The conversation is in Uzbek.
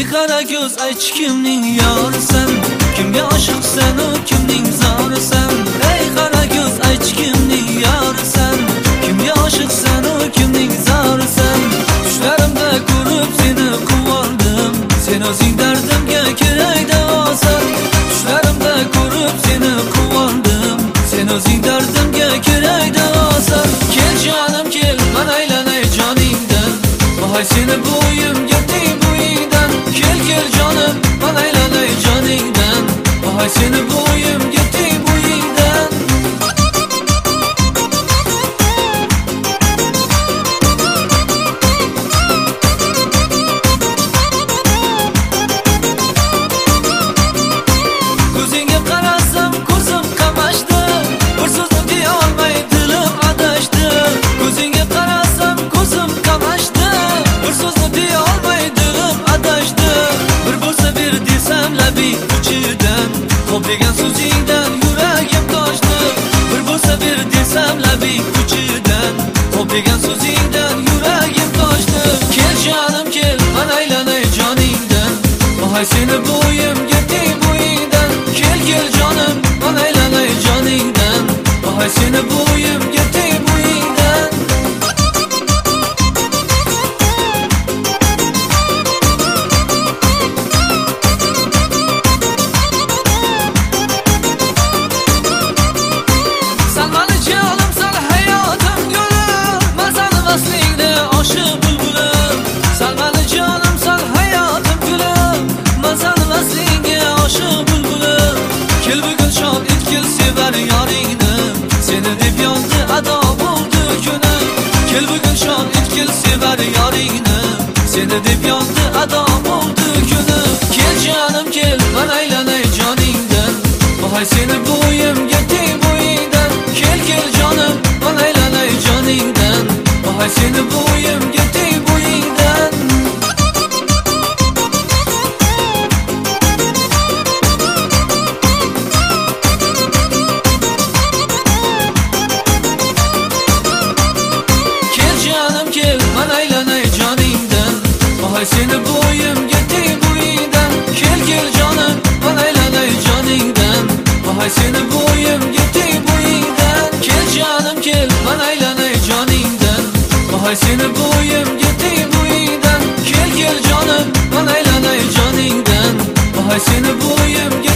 qara ko'z ayt kimning yorisan, kimga oshiqsan u kimning zorisan. Ey qara ko'z ayt kimning yorisan, kimga oshiqsan u kimning zorisan. Tushlarimda ko'rib seni quvordim, sen o'zing dardimga kerak davosan. Tushlarimda ko'rib seni quvordim, sen o'zing dardimga kerak davosan. Kel jonim kel, men aylanay joningdan, voy seni bu uyimga teng bo'yingdan. Kel kel jonim, men aylanay joningdan, voy seni bu uyimga teng bo'yingdan. Ko'zingga qarasam ko'zim qamashdi, bir so'zni deya olmay dilim adashdi. Ko'zingga qarasam ko'zim qamashdi, bir so'zni deya olmay dilim adashdi. Bir bo'lsa bir desam labing uchidan, xo'p degan so'zingdan yuragim toshdi. Bir bo'lsa bir desam labing uchidan, xo'p degan so'zingdan yuragim toshdi. Kel jonim kel, men aylanay joningdan, voy seni bu uyimga teng bo'yingdan. Kel kel jonim, men aylanay joningdan, voy seni bu uyimga teng bo'yingdan. Salmani jonim sal hayotim gulim, mazani vaslingda oshiq bulbulim. Salmani jonim sal hayotim gulim, mazani vaslingga oshiq bulbulim. Kel bugun shom etkil sevar yoringni, seni deb yondi ado bo'ldi kunim. Kel bugun shom etkil sevar yoringni, seni deb yondi ado bo'ldi kunim. Kel jonim kel, men aylanay joningdan, voy seni bu uyimga teng bo'yingdan. Kel kel jonim, men aylanay joningdan, voy seni bu uyimga teng bo'yingdan. Kel jonim kel, men aylanay joningdan, voy seni bu uyimga teng bo'yingdan. Kel kel jonim, men aylanay joningdan, voy seni bu uyimga teng bo'yingdan. Kel jonim kel, men aylanay joningdan, voy seni bu uyimga teng bo'yingdan. Kel kel jonim, men aylanay joningdan, voy seni bu uyimga